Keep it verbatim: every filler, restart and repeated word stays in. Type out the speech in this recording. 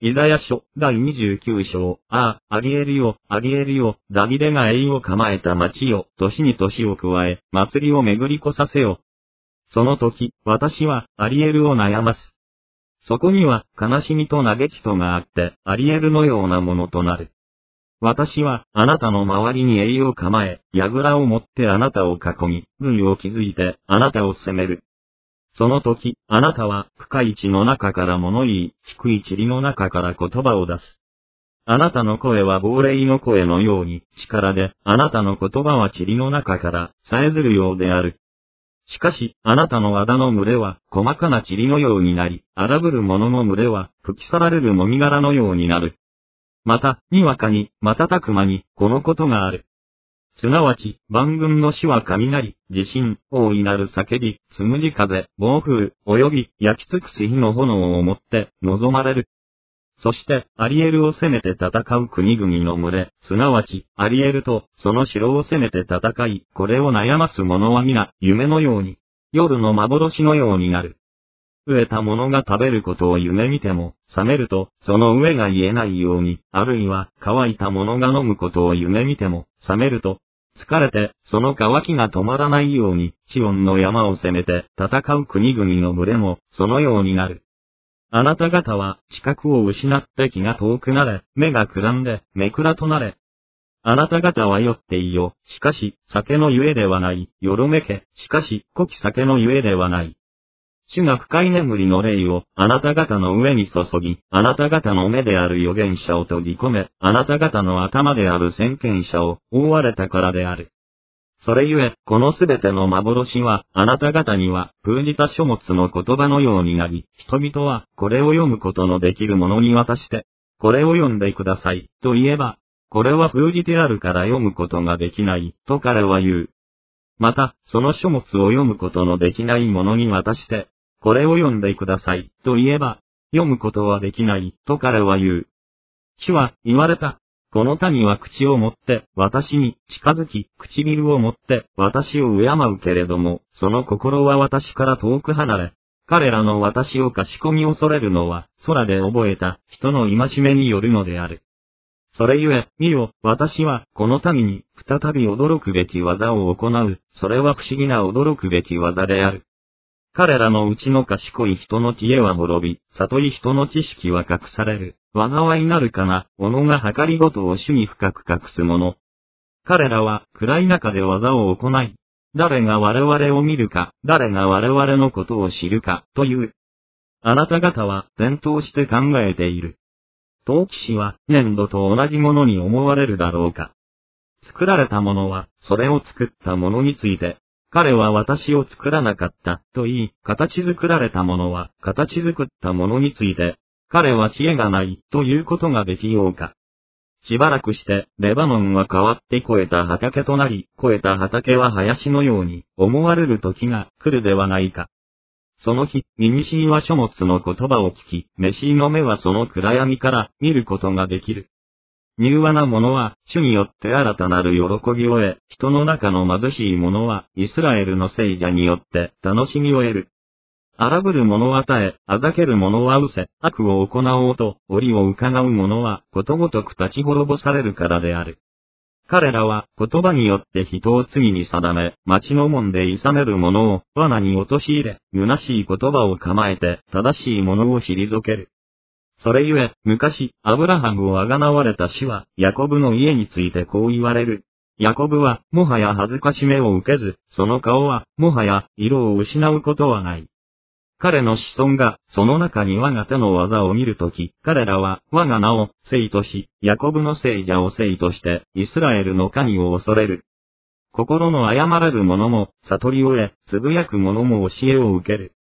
イザヤ書、だいにじゅうきゅう章、ああ、アリエルよ、アリエルよ、ダビデが栄を構えた町よ、年に年を加え、祭りを巡り越させよ。その時、私は、アリエルを悩ます。そこには、悲しみと嘆きとがあって、アリエルのようなものとなる。私は、あなたの周りに栄を構え、櫓を持ってあなたを囲み、軍を築いて、あなたを攻める。その時、あなたは、深い地の中から物言い、低い塵の中から言葉を出す。あなたの声は亡霊の声のように、力で、あなたの言葉は塵の中から、さえずるようである。しかし、あなたの藁の群れは、細かな塵のようになり、荒ぶる者の群れは、吹き去られるもみ殻のようになる。また、にわかに、瞬く間に、このことがある。すなわち、万軍の死は雷、地震、大いなる叫び、つむじ風、暴風、及び、焼き尽くす火の炎をもって、望まれる。そして、アリエルを攻めて戦う国々の群れ、すなわち、アリエルと、その城を攻めて戦い、これを悩ます者は皆、夢のように、夜の幻のようになる。飢えた者が食べることを夢見ても、覚めると、その上が言えないように、あるいは、乾いた者が飲むことを夢見ても、覚めると、疲れて、その渇きが止まらないように、シオンの山を攻めて、戦う国々の群れも、そのようになる。あなた方は、知覚を失って気が遠くなれ、目がくらんで、目くらとなれ。あなた方は酔っていよ、しかし、酒のゆえではない、よろめけ、しかし、濃き酒のゆえではない。主が深い眠りの霊を、あなた方の上に注ぎ、あなた方の目である預言者を閉じ込め、あなた方の頭である先見者を、覆われたからである。それゆえ、このすべての幻は、あなた方には、封じた書物の言葉のようになり、人々は、これを読むことのできる者に渡して、これを読んでください、と言えば、これは封じてあるから読むことができない、と彼は言う。また、その書物を読むことのできない者に渡して、これを読んでください、と言えば、読むことはできない、と彼は言う。主は、言われた。この民は口を持って、私に近づき、唇を持って、私を敬うけれども、その心は私から遠く離れ、彼らの私をかしこみ恐れるのは、空で覚えた人の戒めによるのである。それゆえ、見よ、私は、この民に、再び驚くべき技を行う、それは不思議な驚くべき技である。彼らのうちの賢い人の知恵は滅び、悟り人の知識は隠される。災いなるかな、己が計りごとを主に深く隠すもの。彼らは暗い中で技を行い、誰が我々を見るか、誰が我々のことを知るか、という。あなた方は転倒して考えている。陶器師は粘土と同じものに思われるだろうか。作られたものは、それを作ったものについて、彼は私を作らなかった、と言い、形作られたものは、形作ったものについて、彼は知恵がない、ということができようか。しばらくして、レバノンは変わって肥えた畑となり、肥えた畑は林のように、思われる時が来るではないか。その日、耳しいは書物の言葉を聞き、目しいの目はその暗闇から見ることができる。柔和な者は、主によって新たなる喜びを得、人の中の貧しい者は、イスラエルの聖者によって楽しみを得る。荒ぶる者は絶え、あざける者は失せ、悪を行おうと、折を伺う者は、ことごとく立ち滅ぼされるからである。彼らは、言葉によって人を罪に定め、町の門で諌める者を、罠に陥れ、虚しい言葉を構えて、正しい者を退ける。それゆえ、昔、アブラハムをあがなわれた主は、ヤコブの家についてこう言われる。ヤコブは、もはや恥ずかしめを受けず、その顔は、もはや、色を失うことはない。彼の子孫が、その中に我が手の技を見るとき、彼らは、我が名を、聖とし、ヤコブの聖者を聖として、イスラエルの神を恐れる。心の誤られる者も、悟りを得、つぶやく者も教えを受ける。